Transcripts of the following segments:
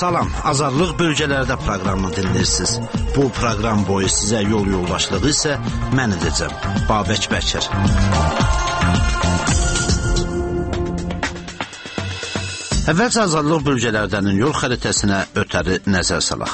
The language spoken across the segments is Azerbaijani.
Salam, Azadlıq bölgələrdə proqramını dinləyirsiniz. Bu proqram boyu sizə yol yoldaşlığı isə mən edəcəm, Babək Bəkir. Əvvəlcə Azadlıq bölgələrdənin yol xəritəsinə ötəri nəzər salaq.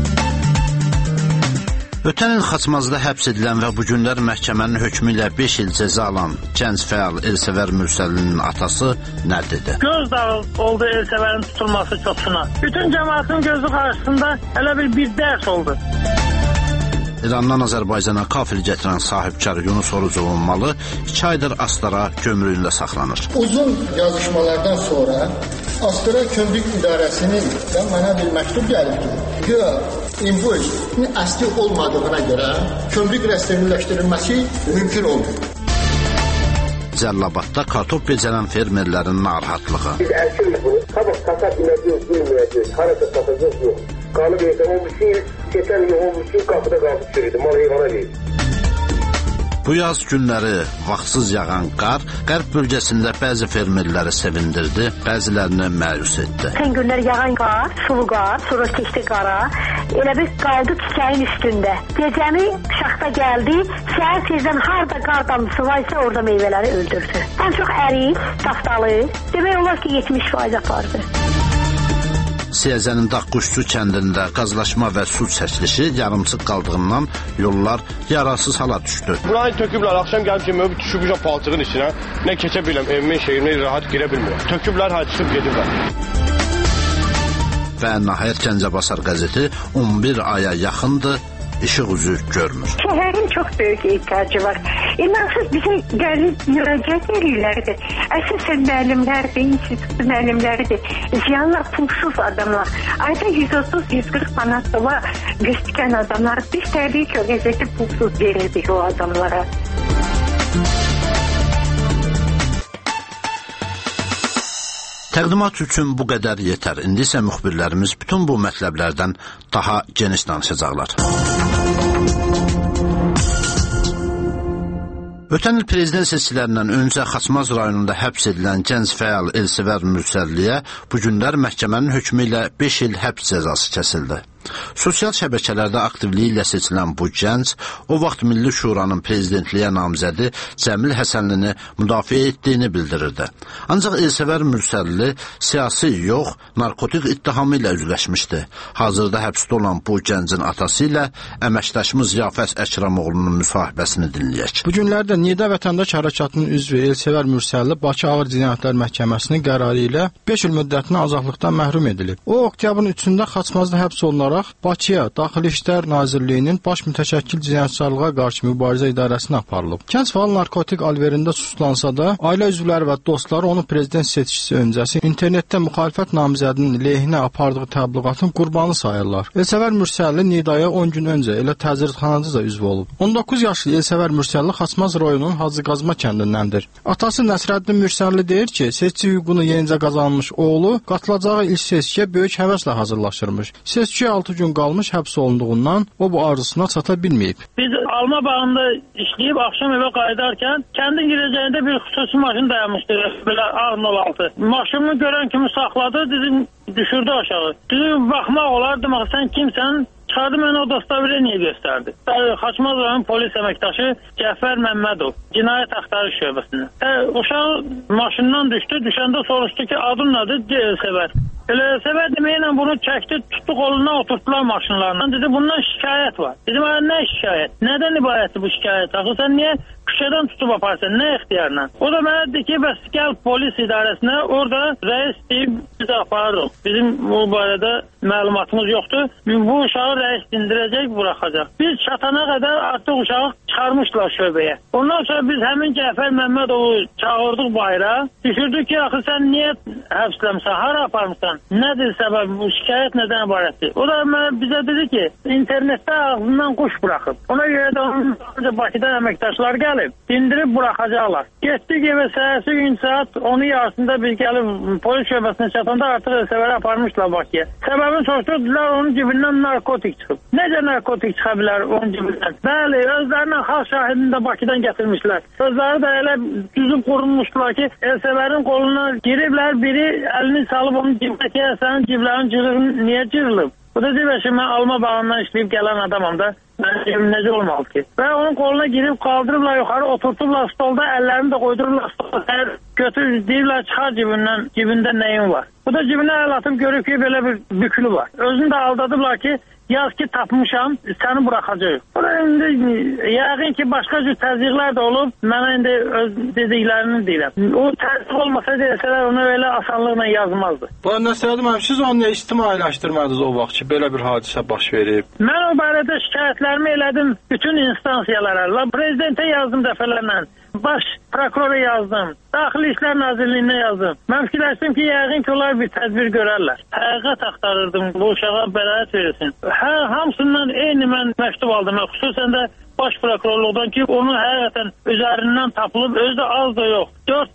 Ötən il Xaçmazda həbs edilən və bu günlər məhkəmənin hökmü ilə 5 il cəza alan gənc fəal Elsəvər Mürsəlinin atası nə dedi? Göz dağı oldu Elsəvərin tutulması çoxsuna. Bütün cəmaatın gözü qarşısında elə bir dərs oldu. İrandan Azərbaycana kafir gətirən sahibkar Yunus Orucovun 2 aydır Astara gömrüyündə saxlanır. Uzun yazışmalardan sonra Astara Kömrük İdarəsinin mənə bir məktub gəlibdir. Güya invoice əsli olmadığına görə kömrük rəsmiləşdirilməsi mümkün olmuyor. Cəllabadda kartof becərən fermerlərin narahatlığı. Biz əlçin bunu sabah satat biləcəyik, bilməyəcəyik, harada satacaq yox. Qalıb evdən olmuşsun, keçən il olmuşsun, qapıda qalıb çürüdü, mal heyvana deyil. Bu yaz günləri vaxtsız yağan qar qərb bölgəsində bəzi fermerləri sevindirdi, bəzilərini məyus etdi. Sən günlər yağan qar, sulu qar, sonra keçdi qara, elə bir qaldı çiçəyin üstündə. Gecəni şaxta gəldi, səhər tezdən harda qar damcısı varsa orada meyvələri öldürdü. Ən çox ərik, saftalı, demək olar ki 70% apardı. Siyəzənin Daqquşçu kəndində qazlaşma və su çəkilişi yarımçıq qaldığından yollar yararsız hala düşdü. Burayı töküblər, axşam gəlmişəm, düşübüşəm palçığın içinə, nə keçə biləm, evimin şehrinə rahat girə bilmirəm. Töküblər, çıxıb gediblər. Və nəhayət Gəncəbasar qəzeti 11 aya yaxındır, işıq üzü görmür. Şəhərin çox böyük ehtiyacı var. İnansız bize gəlib müraciət edirlərdir. Əsasən müəllimlərdir, institut müəllimləridir. Ziyanlar, pulsuz adamlar. Ayda 130-140 manat dolar göstərən adamlar. Biz təbii ki, o qəzeti pulsuz verirdik o adamlara. Təqdimat üçün bu qədər yetər. İndi isə müxbirlərimiz bütün bu mətləblərdən daha geniş danışacaqlar. Ötən il prezident seçkilərindən öncə Xaçmaz rayonunda həbs edilən gənc fəal Elsəvər Mürsəlliyə bu günlər məhkəmənin hökmü ilə 5 il həbs cəzası kəsildi. Sosial şəbəkələrdə aktivliyi ilə seçilən bu gənc o vaxt Milli Şuranın prezidentliyə namizədi Cəmil Həsənlini müdafiə etdiyini bildirirdi. Ancaq Elsəvər Mürsəlli siyasi yox, narkotik ittihamı ilə üzləşmişdi. Hazırda həbsdə olan bu gəncin atası ilə əməkdaşımız Yafəs Əkramoğlu'nun müsahibəsini dinləyək. Bu günlərdə Nida Vətəndaş Hərəkatının üzvü Elsəvər Mürsəlli Bakı Ağır Cinayətlər Məhkəməsinin qərarı ilə 5 il müddətinə azadlıqdan məhrum edilib. O, oktyabrın 3-də Xaçmazda həbs olunaraq Bakıya Daxili İşlər Nazirliyinin baş mütəşəkkil cinayətçilığa qarşı mübarizə idarəsinə aparılıb. Gənc faal narkotik alverində suçlansa da, ailə üzvləri və dostları onu prezident seçkisi öncəsi internetdə müxalifət namizədinin lehinə apardığı təbliğatın qurbanı sayırlar. Elsəvər Mürsəlli Nidaya 10 gün öncə elə təcridxanada da üzv olub. 19 yaşlı Elsəvər Mürsəlli Xaçmaz rayonunun Hacıqazma kəndindəndir. Atası Nəsrəddin Mürsəlli deyir ki, seçki hüququnu yenicə qazanmış oğlu qatılacağı ilk seçkiyə böyük həvəslə hazırlaşırmış. Seçkiyə 6 gün qalmış həbs olunduğundan o bu arzusuna çata bilməyib. Biz alma bağında işləyib axşam evə qayıdarkən kəndin girəcəyində bir xüsusi maşın dayanmışdı. Belə A06. Maşını görən kimi saxladı, düşürdü aşağı. Dedim, baxmaq olar, demək, sən kimsən? Çıxardı mənə o dostavleniyə göstərdi. Xaçmaz rayon polis əməkdaşı Cəfər Məmmədov, cinayət axtarış şöbəsində. Uşaq maşından düşdü, düşəndə soruşdu ki, adın nədir? Elsəvər. Elsəvər deməklə bunu çəkdi, tutdu qolundan oturtdular maşınlarından. Dedi, bundan şikayət var. Dedim, nə şikayət? Nədən ibarətdir bu şikayət? Axı sən niyə küçədən tutub aparsan? Nə ixtiyarla? O da mənə dedi ki, bəs gəl polis idarəsinə, orada rəis deyib biz aparırıq. Bizim bu barədə məlumatımız yoxdur. Bu uşağı rəis dindirəcək, buraxacaq. Biz çatana qədər artıq uşağı çıxarmışlar şöbəyə. Ondan sonra biz həmin Cəfər Məmmədovu çağırdıq bayra. Düşürdük ki, axı sən niyə həbsləmsən, hara aparmışsan? Nədir səbəb, bu şikayət nədən ibarətdir? O da bizə dedi ki, internetdə ağzından quş buraxıb. Ona görə də Bakıdan əməkdaşlar gəlib. gəlib, dindirib buraxacaqlar. Getdik evə səhərsi gün saat 10 yarısında biz gəlib polis şöbəsinə çatanda artıq Elsəvəri aparmışlar Bakıya. Səbəbini soruşdular, onun cibindən narkotik çıxıb. Necə narkotik çıxa bilər onun cibindən? Bəli, özlərinin xas şahidini də Bakıdan gətirmişlər. Özləri də elə düzüb qurulmuşdular ki, Elsəvərin qoluna giriblər, biri əlini salıb onun cibinə ki, sənin ciblərin cırığını niyə cırılıb? Bu da deyir ki, mən alma bağından işləyib gələn adamam da. Mənim cibim necə olmalı ki? Və onun qoluna girib qaldırıblar yuxarı, oturtublar stolda, əllərini də qoydururlar stolda. Götür, deyirlər, çıxar cibində nəyin var? Bu da cibinə əl atıb görür ki, belə bir bükülü var. Özünü də aldadıblar ki, yaz ki tapmışam, səni buraxacaq. Burada indi yəqin ki, başqa cür təzyiqlər də olub, mənə indi öz dediklərini deyirəm. O təzyiq olmasa desələr, onu elə asanlıqla yazmazdı. Bana nəsələdim, siz onu niyə ictimailəşdirmədiniz o vaxt ki, belə bir hadisə baş verib? Mən o barədə şikayətlərimi elədim bütün instansiyalara. Prezidentə yazdım dəfələrlə. Baş prokurora yazdım. Daxili İşlər Nazirliyinə yazdım. Mən fikirləşdim ki, yəqin ki, onlar bir tədbir görərlər. Həqiqət axtarırdım, bu uşağa bəraət verilsin. Hamısından eyni mən məktub aldım. Xüsusən də baş prokurorluqdan ki, onu həqiqətən üzərindən tapılıb, özü də az da yox.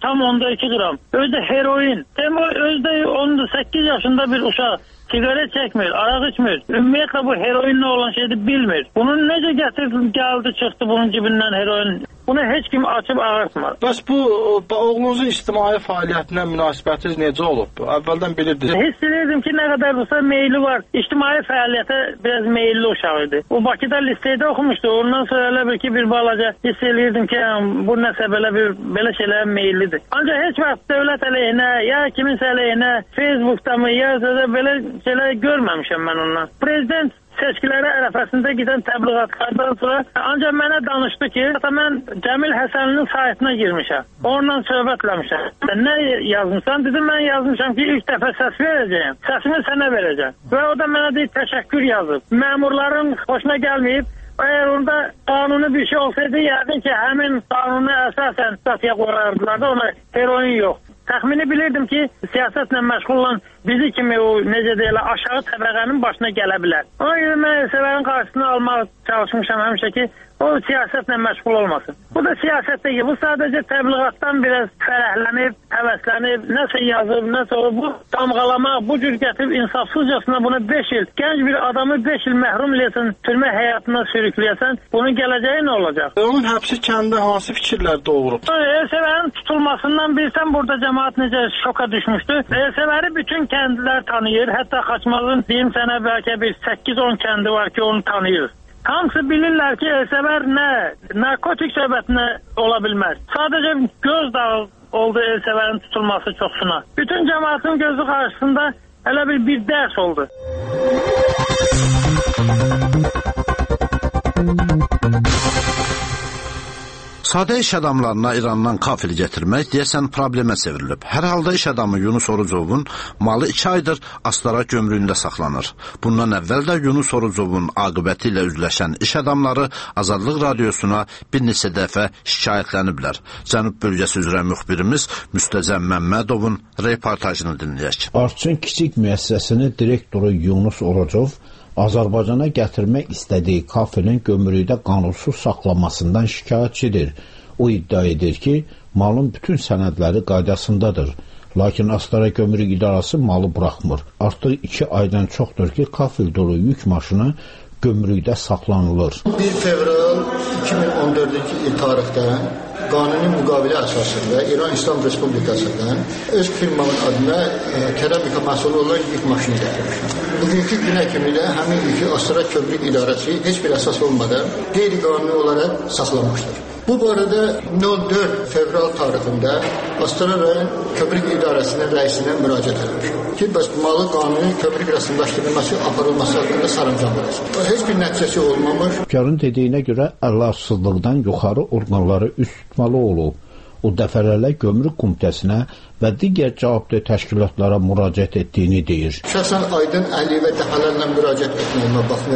4,2 qram. Özü də heroin. Özü də 18 yaşında bir uşaq. Sigaret çəkmir, araq içmir. Ümumiyyətlə bu heroinlə olan şeydi bilmir. Bunu necə gətirdi, gəldi, çıxdı bunun cibindən heroin. Bunu heç kim açıb ağırtmır. Bəs bu oğlunuzun ictimai fəaliyyətinə münasibətiniz necə olub? Əvvəldən bilirdiniz. Hiss edirdim ki, nə qədər olsa meyli var. İctimai fəaliyyətə biraz meyilli uşaq idi. O Bakıda liseydə oxumuşdu. Ondan sonra elə bir ki, bir balaca hiss edirdim ki, bu nəsə belə şeylərə meyillidir. Ancaq heç vaxt dövlət əleyhinə, ya kiminsə əleyhinə, Facebookda mı, ya da belə şeylər görməmişəm mən ondan. Prezident seçkiləri ərəfəsində gedən təbliğatlardan sonra ancaq mənə danışdı ki, mən Cəmil Həsənlinin saytına girmişəm. Onunla söhbətləmişəm. Nə yazmışsan? Dedim, mən yazmışam ki, ilk dəfə səs verəcəyim. Səsimi sənə verəcəm. Və o da mənə deyir, təşəkkür yazıb. Məmurların xoşuna gəlməyib. Əgər onda qanuni bir şey olsaydı, yəqin ki, həmin qanunu əsasən statiya qoyardılar da ona heroin yox. Təxmini bilirdim ki, siyasətlə məşğul olan bizi kimi o, necə deyirlər, aşağı təbəqənin başına gələ bilər. Ona görə mən Elsəvərin qarşısını almaq çalışmışam həmişə ki, o siyasətlə məşğul olmasın. Bu da siyasətdə ki, bu sadəcə təbliğatdan biraz fərəhlənib, həvəslənib, nəsə yazıb, nəsə o, bu damğalamaq, bu cür gətirib insafsızcasına buna 5 il, gənc bir adamı 5 il məhrum eləyəsən, türmə həyatına sürükləyəsən, bunun gələcəyi nə olacaq? Onun həbsi kəndə hansı fikirlər doğurub? Elsəvərin tutulmasından bilsən burada cəmaat necə şoka düşmüşdü. Elsəvəri bütün kəndlər tanıyır, hətta Xaçmazın deyim sənə bəlkə bir 8-10 kəndi var ki, onu tanıyır. Hamısı bilirlər ki, Elsəvər nə, narkotik söhbətinə ola bilməz. Sadəcə göz dağı oldu Elsəvərin tutulması çoxsuna. Bütün cəmaatın gözü qarşısında elə bir dərs oldu. Sadə iş adamlarına İrandan kafir gətirmək deyəsən problemə çevrilib. Hər halda iş adamı Yunus Orucovun malı 2 aydır Astara gömrüyündə saxlanır. Bundan əvvəl də Yunus Orucovun aqibəti ilə üzləşən iş adamları Azadlıq Radiosuna bir neçə dəfə şikayətləniblər. Cənub bölgəsi üzrə müxbirimiz Müstəzəm Məmmədovun reportajını dinləyək. Arçın kiçik müəssisəsinin direktoru Yunus Orucov Azərbaycana gətirmək istədiyi kafirin gömrükdə qanunsuz saxlamasından şikayətçidir. O iddia edir ki, malın bütün sənədləri qaydasındadır. Lakin Astara Gömrük İdarəsi malı buraxmır. Artıq 2 aydan çoxdur ki, kafil dolu yük maşını gömrükdə saxlanılır. 1 fevral 2014-cü il tarixdən qanuni müqavilə əsasında İran İslam Respublikasından öz firmamın adına keramika məhsulu olan yük maşını gətirmişəm. Bugünkü günə kimi də həmin yükü Astara Gömrük İdarəsi heç bir əsas olmadan qeyri-qanuni olaraq saxlamışdır. Bu barədə 04 fevral tarixində Astara rayon Gömrük İdarəsinin rəisinə müraciət etmişəm ki, bəs malı qanuni gömrük rəsmiləşdirilməsi aparılması haqqında sərəncam verilsin. Heç bir nəticəsi olmamış. Hükarın dediyinə görə əlatsızlıqdan yuxarı orqanları üst tutmalı olub. O dəfələrlə Gömrük Komitəsinə və digər cavabdeh təşkilatlara müraciət etdiyini deyir. Şəxsən Aydın Əliyevə dəfələrlə müraciət etməyimə baxmayaraq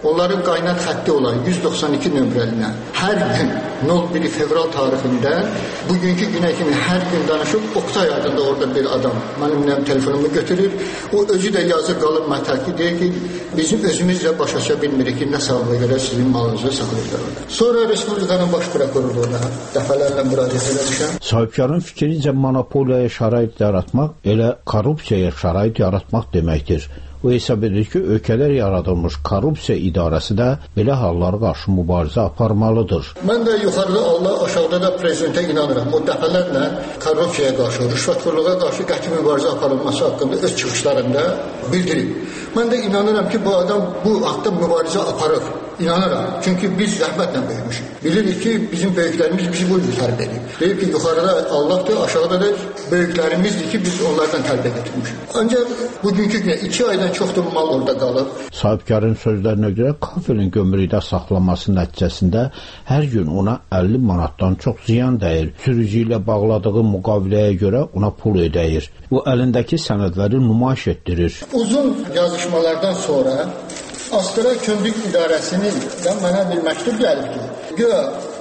onların qaynaq xətti olan 192 nömrəlinə hər gün 01 fevral tarixində bugünkü günə kimi hər gün danışıb Oktay adında orada bir adam mənim telefonumu götürür. O özü də yazı qalıb mətəlki deyir ki, bizim özümüzlə başa bilmirik ki, nə səbəbə görə sizin malınızı saxlayırlar. Sonra Respublikanın baş prokurorluğuna dəfələrlə müraciət etmişəm. Sahibkarın fikrincə monopoliyaya şərait yaratmaq elə korrupsiyaya şərait yaratmaq deməkdir. O hesab edir ki, ölkələr yaradılmış korrupsiya idarəsi də belə hallara qarşı mübarizə aparmalıdır. Mən də yuxarıda Allah, aşağıda da prezidentə inanıram. O dəfələrlə korrupsiyaya qarşı, rüşvətxorluğa qarşı qəti mübarizə aparılması haqqında öz çıxışlarında bildirib. Mən də inanıram ki, bu adam bu haqda mübarizə aparır. İnanıram. Çünki biz zəhmətlə böyümüşük. Bilirik ki, bizim böyüklərimiz bizi bu cür tərbiyə edib. Deyib ki, yuxarıda Allahdır, aşağıda da böyüklərimizdir ki, biz onlardan tərbiyə getirmişik. Ancaq bugünkü günə 2 aydan çoxdur mal orada qalıb. Sahibkarın sözlərinə görə kafelin gömrükdə saxlanması nəticəsində hər gün ona 50 manatdan çox ziyan dəyir. Sürücü ilə bağladığı müqaviləyə görə ona pul ödəyir. Bu əlindəki sənədləri nümayiş etdirir. Uzun yazışmalardan sonra Astara Kömrük İdarəsinin mənə bir məktub gəlibdir. Güya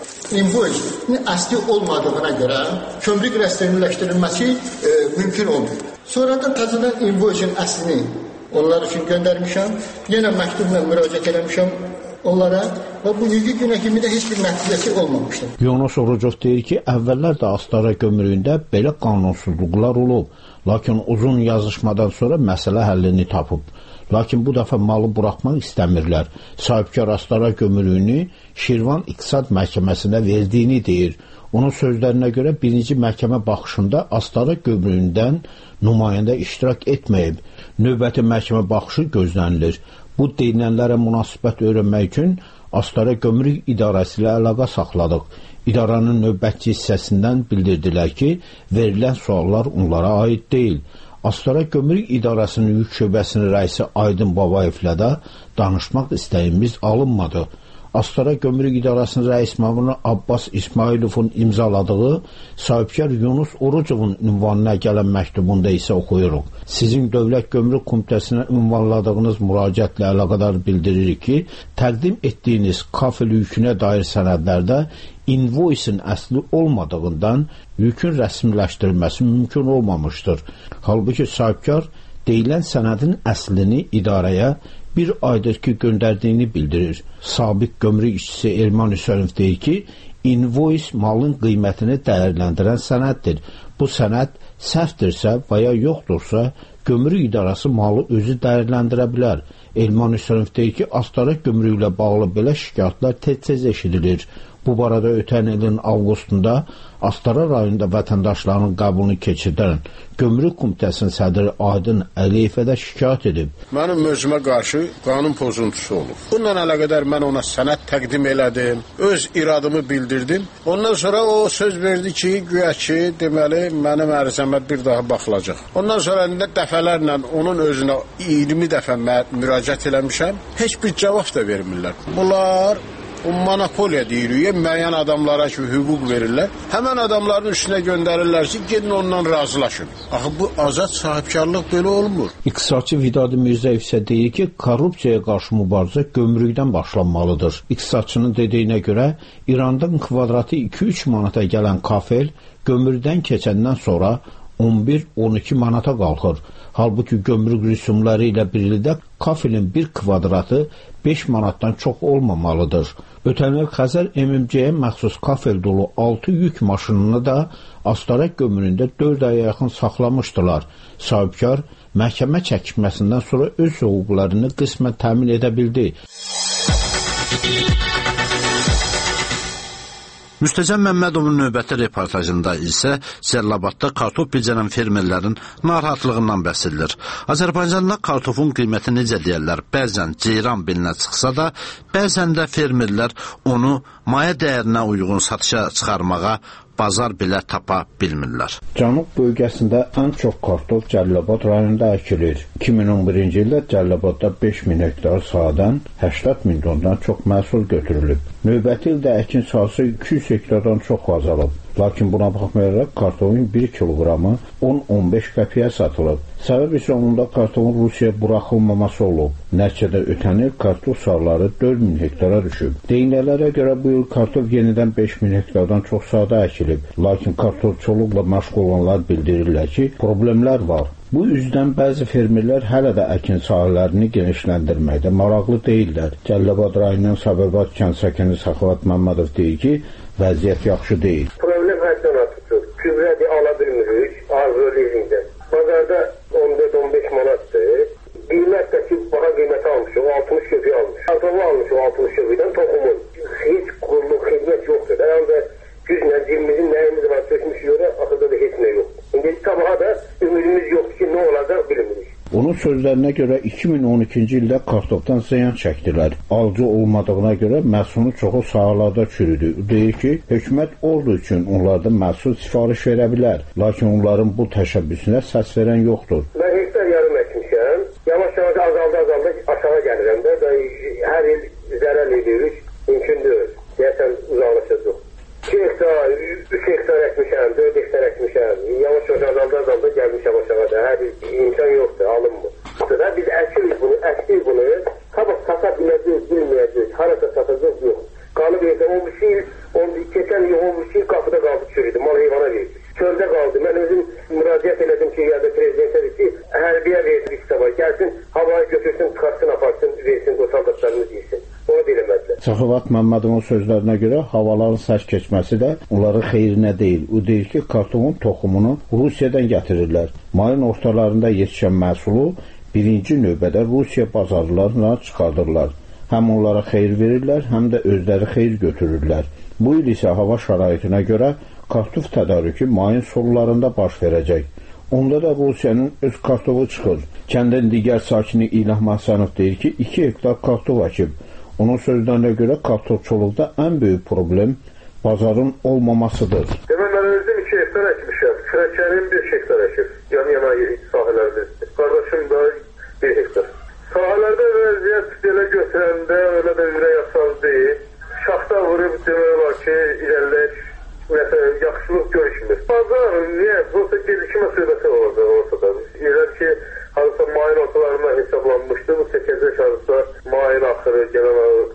invoice əsli olmadığına görə kömrük rəsmiləşdirilməsi mümkün olmuyor. Sonra da təzədən invoice'in əslini onlar üçün göndərmişəm. Yenə məktubla müraciət etmişəm onlara və bugünkü günə kimi də heç bir nəticəsi olmamışdır. Yunus Orucov deyir ki, əvvəllər də Astara gömrüyündə belə qanunsuzluqlar olub. Lakin uzun yazışmadan sonra məsələ həllini tapıb. Lakin bu dəfə malı buraxmaq istəmirlər. Sahibkar Astara gömrüyünü Şirvan İqtisad Məhkəməsinə verdiyini deyir. Onun sözlərinə görə birinci məhkəmə baxışında Astara gömrüyündən nümayəndə iştirak etməyib. Növbəti məhkəmə baxışı gözlənilir. Bu deyilənlərə münasibət öyrənmək üçün Astara Gömrük İdarəsi ilə əlaqə saxladıq. İdaranın növbətçi hissəsindən bildirdilər ki, verilən suallar onlara aid deyil. Astara Gömrük İdarəsinin yük şöbəsinin rəisi Aydın Babayevlə də danışmaq istəyimiz alınmadı. Astara Gömrük İdarəsinin rəis məmuru Abbas İsmailovun imzaladığı sahibkar Yunus Orucovun ünvanına gələn məktubunda isə oxuyuruq. Sizin Dövlət Gömrük Komitəsinə ünvanladığınız müraciətlə əlaqədar bildiririk ki, təqdim etdiyiniz kafel yükünə dair sənədlərdə invoice'in əsli olmadığından yükün rəsmiləşdirilməsi mümkün olmamışdır. Halbuki sahibkar deyilən sənədin əslini idarəyə bir aydır ki, göndərdiyini bildirir. Sabiq gömrük işçisi Elman Hüseyinov deyir ki, invoice malın qiymətini dəyərləndirən sənəddir. Bu sənəd səhvdirsə və ya yoxdursa, gömrük idarəsi malı özü dəyərləndirə bilər. Elman Hüseyinov deyir ki, Astara gömrüyü ilə bağlı belə şikayətlər tez eşidilir. Bu barədə ötən ilin avqustunda Astara rayonunda vətəndaşların qəbulunu keçirdən Gömrük Komitəsinin sədri Aydın Əliyevə də şikayət edib. Mənim özümə qarşı qanun pozuntusu olub. Bununla əlaqədar mən ona sənəd təqdim elədim, öz iradımı bildirdim. Ondan sonra o söz verdi ki, güya ki, deməli, mənim ərizəmə bir daha baxılacaq. Ondan sonra dəfələrlə onun özünə 20 dəfə müraciət eləmişəm, heç bir cavab da vermirlər. Bunlar monopoliya deyirik, müəyyən adamlara ki, hüquq verirlər. Həmən adamların üstünə göndərirlər ki, gedin ondan razılaşın. Axı, bu azad sahibkarlıq belə olmur. İqtisadçı Vidadi Mirzəyev isə deyir ki, korrupsiyaya qarşı mübarizə gömrükdən başlanmalıdır. İqtisadçının dediyinə görə, İranda kvadratı 2-3 manata gələn kafel gömrükdən keçəndən sonra 11-12 manata qalxır. Halbuki gömrük rüsumları ilə birlikdə kafelin bir kvadratı 5 manatdan çox olmamalıdır. Ötən il Xəzər MMC-yə məxsus kafel dolu 6 yük maşınını da Astara gömrüyündə 4 aya yaxın saxlamışdılar. Sahibkar məhkəmə çəkişməsindən sonra öz hüquqlarını qismən təmin edə bildi. Müstəzəm Məmmədovun növbəti reportajında isə Cəllabadda kartof becərən fermerlərin narahatlığından bəhs edilir. Azərbaycanda kartofun qiyməti necə deyərlər, bəzən ceyran belinə çıxsa da, bəzən də fermerlər onu maya dəyərinə uyğun satışa çıxarmağa bazar belə tapa bilmirlər. Cənub bölgəsində ən çox kartof Cəllabad rayonunda əkilir. 2011-ci ildə Cəllabadda 5000 hektar sahədən 80 min tondan çox məhsul götürülüb. Növbəti ildə əkin sahəsi 200 hektardan çox azalıb. Lakin buna baxmayaraq kartofun 1 kiloqramı 10-15 qəpiyə satılıb. Səbəb isə onda kartofun Rusiyaya buraxılmaması olub. Nəticədə ötən il kartof sahələri 4000 hektara düşüb. Deyinələrə görə bu il kartof yenidən 5000 hektardan çox sahədə əkilib. Lakin kartofçuluqla məşğul olanlar bildirirlər ki, problemlər var. Bu üzdən bəzi fermerlər hələ də əkin sahələrini genişləndirməkdə maraqlı deyirlər. Cəlilabad rayonunun Sabirabad kənd sakini Səxavat Məmmədov deyir ki, vəziyyət yaxşı deyil. Problem həddən artıq. Gübrə ala bilmirik, arzu lizindən. Bazarda 14-15 manatdır. Qiymət də ki, baha qiyməti almışıq, 60 köpük almış. Kartofu almışıq 60 köpükdən toxumun. Heç qurluq, xidmət yoxdur. Herhalde güclə dilimizin nəyimiz var, sökmüş yola, axırda da heç nə yox. İndi sabaha da ümidimiz yoxdur ki, nə olacaq bilmirik. Onun sözlərinə görə 2012-ci ildə kartofdan ziyan çəkdilər. Alıcı olmadığına görə məhsulun çoxu sahələrdə çürüdü. Deyir ki, hökumət ordu üçün onlardan məhsul sifariş verə bilər. Lakin onların bu təşəbbüsünə səs verən yoxdur. Mən hektar yarım əkmişəm. Yavaş-yavaş azalda aşağı gəlirəm də. Hər il zərər edirik. Mümkün deyil. Deyəsən uzaqlaşacaq. 2 hektar, 3 hektar əkmişəm, 4 hektar əkmişəm. Yavaş-yavaş azalda gəlmişəm aşağı da. Hər imkan yoxdur, alınmır. Biz əkirik bunu. Qabaq sata bilməyəcək, harasa satacaq yox. Qalıb evdə 11 il, keçən il 11 il qapıda qaldı çürüdü, mal heyvana verdik. Çöldə qaldı. Mən özüm müraciət elədim ki, ya da prezidentə ki, hərbiyə verdik sabah. Gəlsin, havayı götürsün, çıxartsın, aparsın, versin, o saldatlarımız yesin. Onu deyiləmədilər. Səxavat Məmmədovun sözlərinə görə havaların sərt keçməsi də onların xeyrinə deyil. O deyir ki, kartofun toxumunu Rusiyadan gətirirlər. Mayın ortalarında yetişən məhsulu birinci növbədə Rusiya bazarlarına çıxardırlar. Həm onlara xeyir verirlər, həm də özləri xeyir götürürlər. Bu il isə hava şəraitinə görə kartof tədarükü mayın sonlarında baş verəcək. Onda da Rusiyanın öz kartofu çıxır. Kəndin digər sakini İlham Həsənov deyir ki, 2 hektar kartof əkib. Onun sözlərinə görə kartofçuluqda ən böyük problem bazarın olmamasıdır. Demək, mən özüm 2 hektar əkmişəm. Kürəkənim 5 hektar əkib. Yana sahələrdə. Qardaşım da 1 hektar. Sahələrdə vəziyyət belə götürəndə öyle də ürək asal deyil. Şaxta vurub demək var ki, irəliləş, yaxşılıq görüşmür. Bazar, niyə? Olsa gecikmə söhbəti oldu ortada. Elə ki, harasa mayın ortalarına hesablanmışdı. Bu 8-ci harasa mayın axırı gələn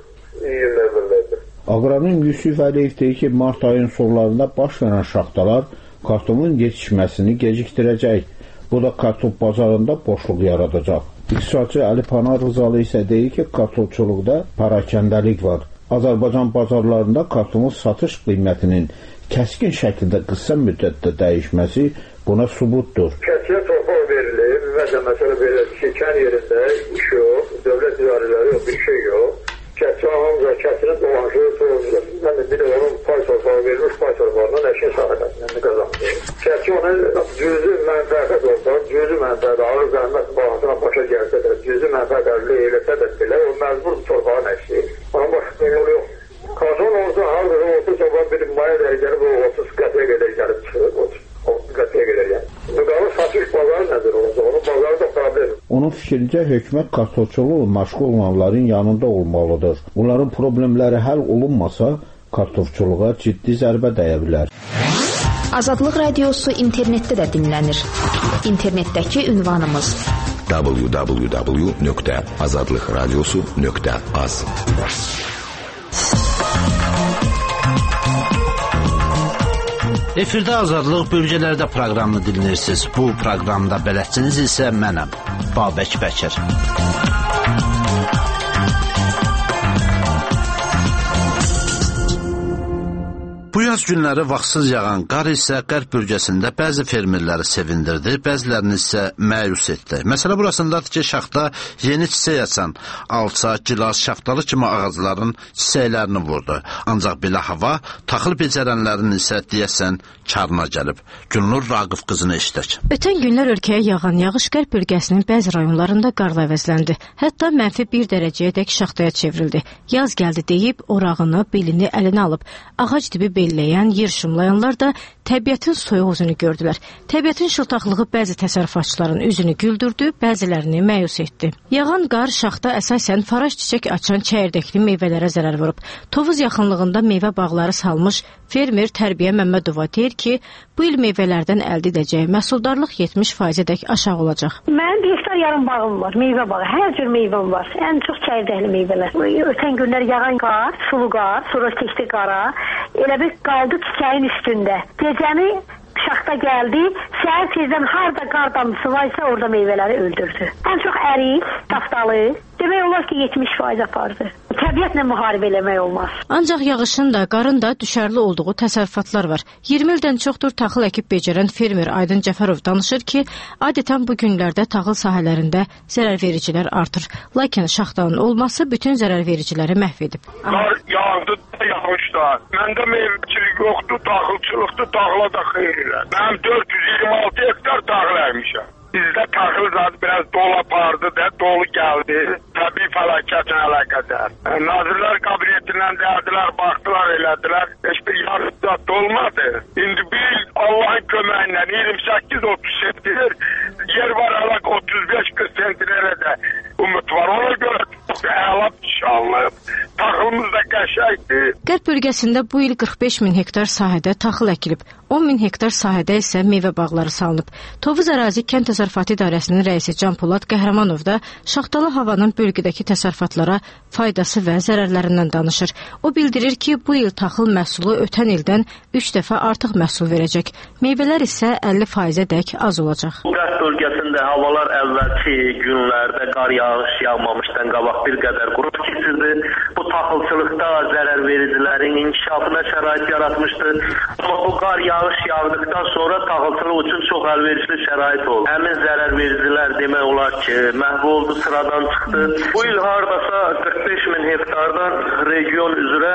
iyun əvvəllərdir. Aqronom Yusuf Əliyev deyir ki, mart ayının sonlarında baş verən şaxtalar kartofun yetişməsini gecikdirəcək. Bu da kartof bazarında boşluq yaradacaq. İqtisadçı Əli Panar Rızalı isə deyir ki, kartofçuluqda parakəndəlik var. Azərbaycan bazarlarında kartofun satış qiymətinin kəskin şəkildə qısa müddətdə dəyişməsi buna sübutdur. Kəskin torpaq verilir və məsələ belə ki, kən yerində iş yox, dövlət idarələri yox, bir şey yox. Kəskin hamıca kəsinin dolanışığı sorulur. Mən də bir də onun pay torpağı verilmiş, pay torpağından əşin sahələrindən qazanır. Kəskin onun cüzü mənfəət olsa, cüzü mənfəət ağır zəhmət bağıntına başa gəlsə də, cüzü mənfəət əldə eləsə də belə, o məzbur torpağın əşi. Onun başqa yolu yox. Karton olsa, harada olsa, çoban bir maya dəri gəlib, o 30 qətiyə qədər gəlib çıxır, 30 qətiyə qədər gəlib. Müqavı satış bazarı nədir olacaq? Onun bazarı da problem. Onun fikrincə, hökumət kartofçuluğu məşğul olanların yanında olmalıdır. Bunların problemləri həll olunmasa, kartofçuluğa ciddi zərbə dəyə bilər. Azadlıq Radiosu internetdə də dinlənir. İnternetdəki ünvanımız www.azadlıqradiosu.az. Efirdə Azadlıq bölgələrdə proqramını dinləyirsiniz. Bu proqramda bələdçiniz isə mənəm, Babək Bəkir. Bu yaz günləri vaxtsız yağan qar isə qərb bölgəsində bəzi fermerləri sevindirdi, bəzilərini isə məyus etdi. Məsələ burasındadır ki, şaxta yeni çiçək açan alça, gilas, şaftalı kimi ağacların çiçəklərini vurdu. Ancaq belə hava taxıl becərənlərin isə deyəsən karına gəlib. Gülnur Raqif qızını eşidək. Ötən günlər ölkəyə yağan yağış qərb bölgəsinin bəzi rayonlarında qarla əvəzləndi. Hətta -1 dərəcəyədək şaxtaya çevrildi. Yaz gəldi deyib orağını, belini əlinə alıb ağac dibi belləyən, yer şumlayanlar da təbiətin soyuq üzünü gördülər. Təbiətin şıltaqlığı bəzi təsərrüfatçıların üzünü güldürdü, bəzilərini məyus etdi. Yağan qar şaxta əsasən faraş çiçək açan çəyirdəkli meyvələrə zərər vurub. Tovuz yaxınlığında meyvə bağları salmış fermer Tərbiyə Məmmədova deyir ki, bu il meyvələrdən əldə edəcəyi məhsuldarlıq 70%-dək aşağı olacaq. Mənim 1 hektar yarım bağım var, meyvə bağı, hər cür meyvəm var. Ən çox çəyirdəkli meyvələr. Ötən günlər yağan qar, sulu qar, sonra keçdi qara, elə bir qaldı çiçəyin üstündə. Gecəni şaxta gəldi, səhər tezdən harda qar damcısı varsa orada meyvələri öldürdü. Ən çox ərik, taftalı, demək olar ki 70% apardı. Təbiətlə müharibə eləmək olmaz. Ancaq yağışın da, qarın da düşərli olduğu təsərrüfatlar var. 20 ildən çoxdur taxıl əkib becərən fermer Aydın Cəfərov danışır ki, adətən bu günlərdə taxıl sahələrində zərərvericilər artır. Lakin şaxtanın olması bütün zərərvericiləri məhv edib. Qar yağdı da yağışda. Məndə meyvəçilik yoxdur, taxılçılıqdır, taxıla da xeyirlər. Mənim 426 hektar taxıl əkmişəm. Bizdə taxıl zadı biraz dolu apardı da, dolu gəldi. Təbii fəlakətlə əlaqədar. Nazirlər kabinetindən dərdilər, baxdılar, elədilər. Heç bir yarıqdat olmadı. İndi bir Allah'ın köməyinlə 28-30 sentiler, yer var əlaq 35-40 sentilerə də umut var. Ona görə əla şanlı, taxılımız da qəşəkdir. Qərb bölgəsində bu il 45 min hektar sahədə taxıl əkilib. 10 min hektar sahədə isə meyvə bağları salınıb. Tovuz ərazi Kənd Təsərrüfatı İdarəsinin rəisi Can Polad Qəhrəmanov da şaxtalı havanın bölgədəki təsərrüfatlara faydası və zərərlərindən danışır. O bildirir ki, bu il taxıl məhsulu ötən ildən 3 dəfə artıq məhsul verəcək. Meyvələr isə 50%-dək az olacaq. Qərb bölgəsində havalar əvvəlki günlərdə qar yağış yağmamışdan qabaq bir qədər qurut keçirdi. Bu taxılçılıqda zərər vericilərin inkişafına şərait yaratmışdı. Amma bu qar yağış yağdıqdan sonra taxılçılıq üçün çox əlverişli şərait oldu. Həmin zərər vericilər demək olar ki, məhv oldu, sıradan çıxdı. Bu il hardasa 45 min hektardan region üzrə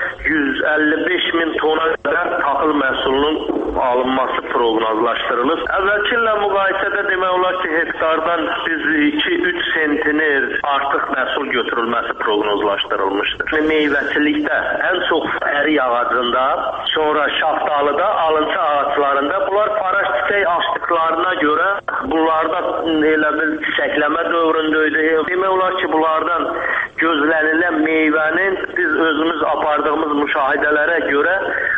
155 min tona qədər taxıl məhsulunun alınması proqnozlaşdırılır. Əvvəlki illə müqayisədə demək olar ki, hektardan biz 2-3 sentiner artıq məhsul götürülməsi proqnozlaşdırılmışdır. Meyvəçilikdə ən çox ərik ağacında, sonra şaftalıda, alıncı ağaclarında bunlar faraş çiçək açdıqlarına görə bunlarda elə bir çiçəkləmə dövründəydi. Demək olar ki, bunlardan gözlənilən meyvənin biz özümüz apardığımız müşahidələrə görə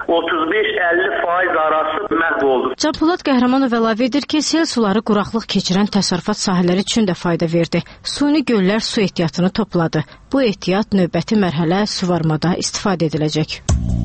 35-50% arası məhv oldu. Can Polad Qəhrəmanov əlavə edir ki, sel suları quraqlıq keçirən təsərrüfat sahələri üçün də fayda verdi. Suni göllər su ehtiyatını topladı. Bu ehtiyat növbəti mərhələ suvarmada istifadə ediləcək.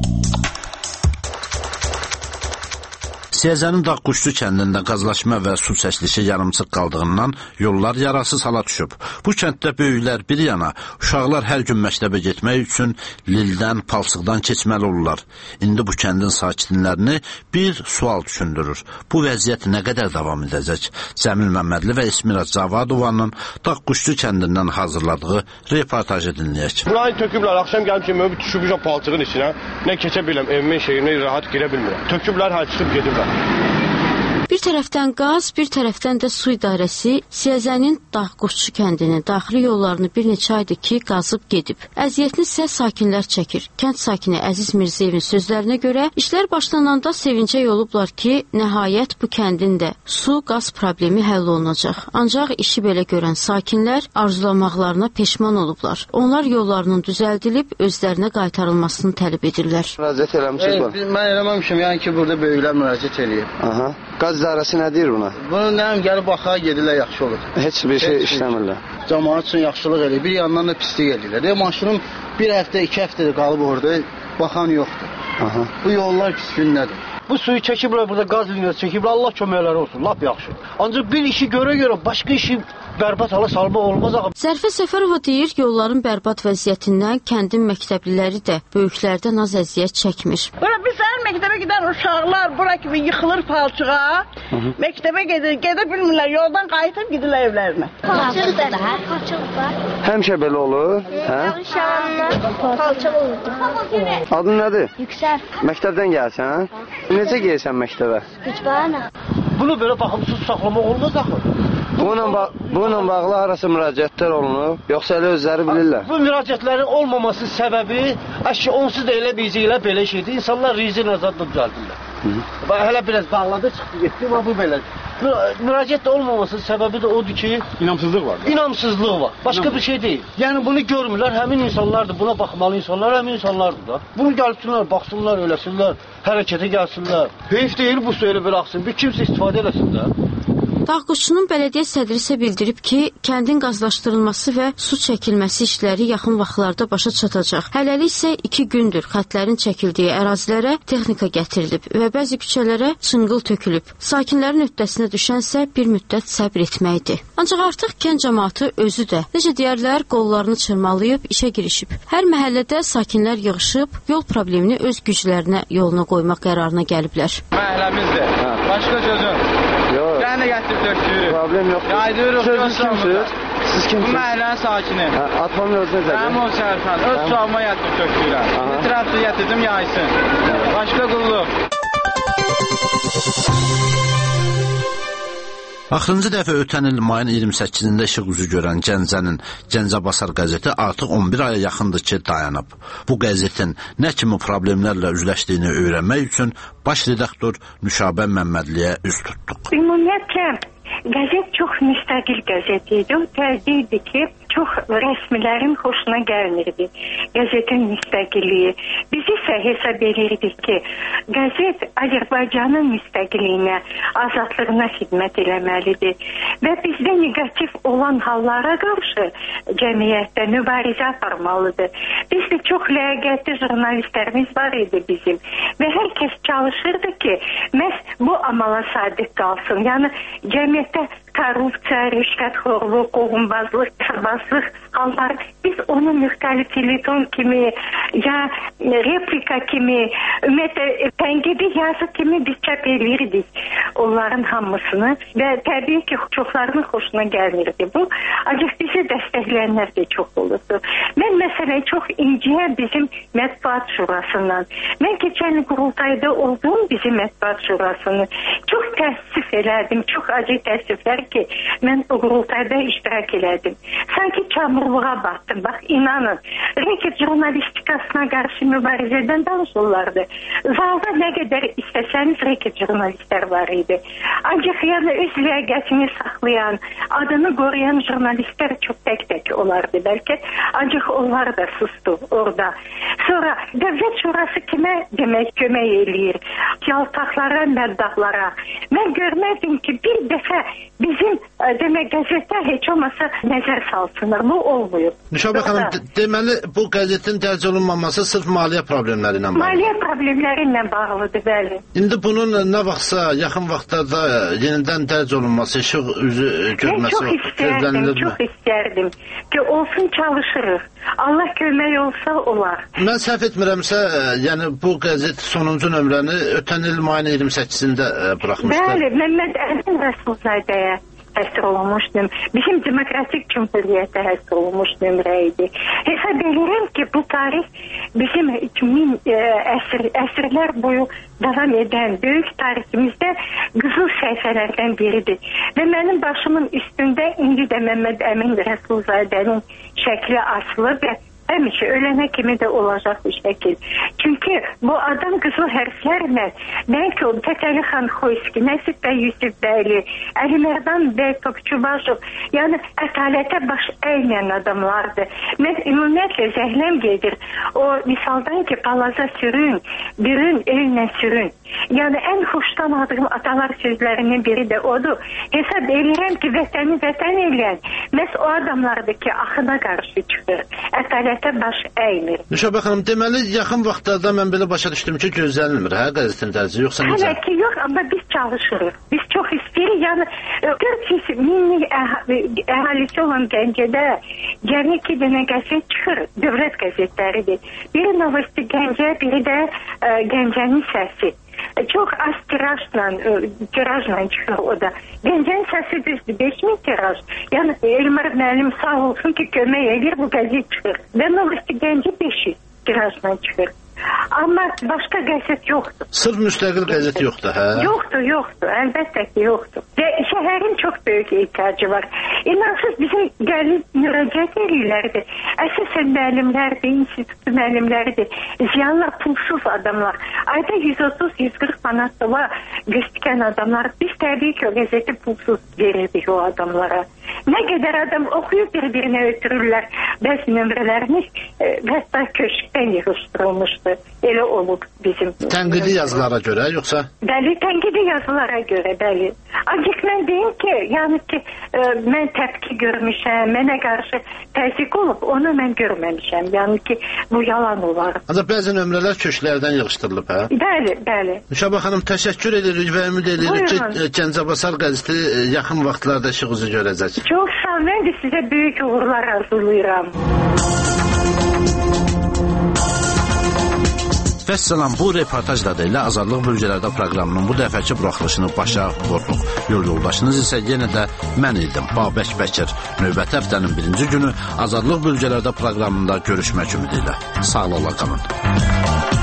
Siyəzənin Dağquşlu kəndində qazlaşma və su çəkilişi yarımçıq qaldığından yollar yararsız hala düşüb. Bu kənddə böyüklər bir yana, uşaqlar hər gün məktəbə getmək üçün Lildən, Palçıqdan keçməli olurlar. İndi bu kəndin sakinlərini bir sual düşündürür. Bu vəziyyət nə qədər davam edəcək? Cəmil Məmmədli və İsmira Cavadovanın Dağquşlu kəndindən hazırladığı reportajı dinləyək. Burayı töküblər, axşam gəlmişim, düşübüşəm palçığın içinə. Nə keçə biləm, evimin şeyinə rahat girə bilmirəm. Töküblər, çıxıb gediblər. Bir tərəfdən qaz, bir tərəfdən də su idarəsi Siyəzənin Dağquşlu kəndinin daxili yollarını bir neçə aydır ki, qazıb gedib. Əziyyətini isə sakinlər çəkir. Kənd sakini Əziz Mirzəyevin sözlərinə görə işlər başlananda sevincə olublar ki, nəhayət bu kəndin də su, qaz problemi həll olunacaq. Ancaq işi belə görən sakinlər arzulamaqlarına peşman olublar. Onlar yollarının düzəldilib, özlərinə qaytarılmasını tələb edirlər. Müraciət eləmişsiniz mi? Mən eləməmişim, yəni ki, burada böyüklər müraciət eləyib. Aha. Qaz idarəsi nə deyir buna? Bunu nəyəm gəlib baxa gedirlər, yaxşı olur. Heç bir şey işləmirlər. Cəmaət üçün yaxşılıq eləyir, bir yandan da pislik eləyirlər. Maşınım bir həftə, 2 həftədir qalıb orada, baxan yoxdur. Aha. Bu yollar pis gündədir. Bu suyu çəkiblər, burada qaz liniyası çəkiblər, Allah köməkləri olsun, lap yaxşı. Ancaq bir işi görə, başqa işi bərbad hala salmaq olmaz axı. Zərfə Səfərova deyir, yolların bərbad vəziyyətindən kəndin məktəbliləri də böyüklərdən az əziyyət çəkmir. Bura biz səhər məktəbə gedən uşaqlar bura kimi yıxılır palçığa, məktəbə gedə bilmirlər, yoldan qayıtıb gidirlər evlərinə. Palçıq da, hər palçıq var. Həmişə belə olur? Palçıq olur. Adın nədir? Yüksəl. Məktəbdən gəlsən? Necə gəlsən məktəbə? Gücbana. Bunu belə baxımsız saxlamaq olmaz axı. Bununla bağlı harası müraciətlər olunub, yoxsa elə özləri bilirlər? Bu müraciətlərin olmaması səbəbi, onsuz da elə bizə elə belə şeydir, insanlar rizi nəzarətlə düzəldirlər. Hələ biraz bağladı, çıxdı, getdi, bu belə. Müraciət olmamasının səbəbi də odur ki, İnamsızlıq var. İnamsızlıq var. Başqa bir şey deyil. Yəni bunu görmürlər, həmin insanlardır, buna baxmalı insanlar, həmin insanlardır da. Bunu gəlsinlər, baxsınlar, öləsinlər, hərəkətə gəlsinlər. Heyf deyil bu su elə belə axsın, bir kimsə istifadə eləsin də. Dağquşçunun bələdiyyə sədri isə bildirib ki, kəndin qazlaşdırılması və su çəkilməsi işləri yaxın vaxtlarda başa çatacaq. Hələlik isə 2 gündür xətlərin çəkildiyi ərazilərə texnika gətirilib və bəzi küçələrə çınqıl tökülüb. Sakinlərin öhdəsinə düşənsə bir müddət səbr etməkdir. Ancaq artıq kənd cəmaatı özü də, necə deyərlər, qollarını çırmalayıb işə girişib. Hər məhəllədə sakinlər yığışıb yol problemini öz güclərinə yoluna qoymaq qərarına gəliblər. Məhəlləmizdir. Başqa sözüm. Yox. Yəni gətirib döktürürük. Problem yox. Yaydırırıq. Siz kimsiniz? Siz kimsiniz? Bu məhəllənin sakini. Atmamın özünə zədir. Mənim o sərfən. Öz sualma gətirib döktürürəm. Bir tərəfdə gətirdim yaysın. Başqa qulluq. Axırıncı dəfə ötən il mayın 28-də işıq üzü görən Gəncənin Gəncəbasar qəzeti artıq 11 aya yaxındır ki, dayanıb. Bu qəzetin nə kimi problemlərlə üzləşdiyini öyrənmək üçün baş redaktor Nüşabə Məmmədliyə üz tutduq. Ümumiyyətlə, qəzet çox müstəqil qəzet idi. O tərzi idi ki, çox rəsmilərin xoşuna gəlmirdi. Qəzetin müstəqilliyi. Biz isə hesab edirdik ki, qəzet Azərbaycanın müstəqilliyinə, azadlığına xidmət eləməlidir. Və bizdə negativ olan hallara qarşı cəmiyyətdə mübarizə aparmalıdır. Bizdə çox ləyaqətli jurnalistlərimiz var idi bizim. Və hər kəs çalışırdı ki, məhz bu amala sadiq qalsın. Yəni, cəmiyyətdə korrupsiya, rüşvətxorluq, qohunbazlıq, kərbazlıq halları, biz onu müxtəlif teleton kimi, ya replika kimi, ümumiyyətlə tənqidi yazı kimi biz çap edirdik onların hamısını və təbii ki, çoxlarının xoşuna gəlmirdi bu. Ancaq bizi dəstəkləyənlər də çox olurdu. Mən məsələn çox inciyəm bizim mətbuat şurasından. Mən keçən qurultayda olduğum bizim mətbuat şurasını çox təəssüf elədim, çox acı təəssüflər ki, mən o qurultayda iştirak elədim. Sanki çamurluğa batdım. Bax, inanın, reket jurnalistikasına qarşı mübarizədən danışırlardı. Zalda nə qədər istəsəniz reket jurnalistlər var idi. Ancaq yəni öz ləyaqətini saxlayan, adını qoruyan jurnalistlər çox tək-tək olardı bəlkə. Ancaq onlar da sustu orada. Sonra dövlət şurası kimə demək kömək eləyir? Yaltaqlara, məddahlara. Mən görmədim ki, bir dəfə bizim demək qəzetdə heç olmasa nəzər salsınlar. Bu olmuyor. Nüşabə xanım, deməli bu qəzetin dərc olunmaması sırf maliyyə problemləri ilə bağlıdır. Maliyyə problemləri ilə bağlıdır, bəli. İndi bunun nə vaxtsa, yaxın vaxtlarda yenidən dərc olunması, işıq üzü görməsi çox istərdim ki, olsun, çalışırıq. Allah kömək olsa olar. Mən səhv etmirəmsə, yəni bu qəzet sonuncu nömrəni ötən il mayın 28-də buraxmışlar. Bəli, Məhəmməd Əmin Rəsulzadəyə həsr olunmuşdum. Bizim Demokratik Cumhuriyyətə həsr olunmuş nömrə idi. Hesab edirəm ki, bu tarix bizim əsrlər boyu davam edən böyük tariximizdə qızıl səhifələrdən biridir. Və mənim başımın üstündə indi də Məhəmməd Əmin Rəsulzadənin şəkli asılır və həmişə ölənə kimi də olacaq bu şəkil. Çünki bu adam qızıl hərflərlə bəlkə o Tətəli xan Xoyski, Nəsib bəy Yusuf bəyli, Əli Mərdan bəy Topçubaşov, yəni ətalətə baş əyməyən adamlardır. Mən ümumiyyətlə zəhləm gedir. O misaldan ki, palaza sürün, bürün, ellə sürün. Yəni ən xoşlamadığım atalar sözlərinin biri də odur. Hesab edirəm ki, vətəni vətən eləyən məhz o adamlardır ki, axına qarşı çıxır. Ətalətə baş əymir. Nüşabə xanım, deməli yaxın vaxtlarda mən belə başa düşdüm ki, gözlənilmir, hə, qəzetin dərci, yoxsa necə? Hələ ki, yox, amma biz çalışırıq. Biz çox istəyirik, yəni 400 minlik əhalisi olan Gəncədə cəmi 2 dənə qəzet çıxır, dövlət qəzetləridir. Biri Novosti Gəncə, biri də Gəncənin səsi. Çox az tirajla çıxır o da. Gəncənin səsi düzdür, 5000 tiraj. Yəni Elmar müəllim sağ olsun ki, kömək edir, bu qəzet çıxır. Və Novosti Gəncə 500 tirajla çıxır. Amma başqa qəzet yoxdur. Sırf müstəqil qəzet yoxdur, hə? Yoxdur, əlbəttə ki, yoxdur. Və şəhərin çox böyük ehtiyacı var. İnansız bizim gəlib müraciət edirlərdi. Əsasən müəllimlərdir, institut müəllimləridir. Ziyanlar, pulsuz adamlar. Ayda 130-140 manatla göstərən adamlar. Biz təbii ki, o qəzeti pulsuz verirdik o adamlara. Nə qədər adam oxuyub bir-birinə ötürürlər. Bəzi nömrələrimiz hətta köşkdən yığışdırılmışdı. Elə olub bizim. Tənqidi yazılara görə, yoxsa? Bəli, tənqidi yazılara görə, bəli. Ancaq mən deyim ki, yəni ki, mən təpki görmüşəm, mənə qarşı təzyiq olub, onu mən görməmişəm. Yəni ki, bu yalan olar. Ancaq bəzi nömrələr köşklərdən yığışdırılıb, hə? Bəli. Müşabə xanım, təşəkkür edirik və ümid edirik ki, Gəncəbasar qəzeti yaxın vaxtlarda işığınızı görəcək. Çox sağ ol, mən də sizə böyük uğurlar arzulayıram. Vəssalam, bu reportajla da elə Azadlıq Bölgələrdə proqramının bu dəfəki buraxılışını başa vurduq. Yoldaşınız isə yenə də mən idim, Babək Bəkir. Növbəti həftənin 1-ci günü Azadlıq Bölgələrdə proqramında görüşmək ümidi ilə. Sağlıqla qalın.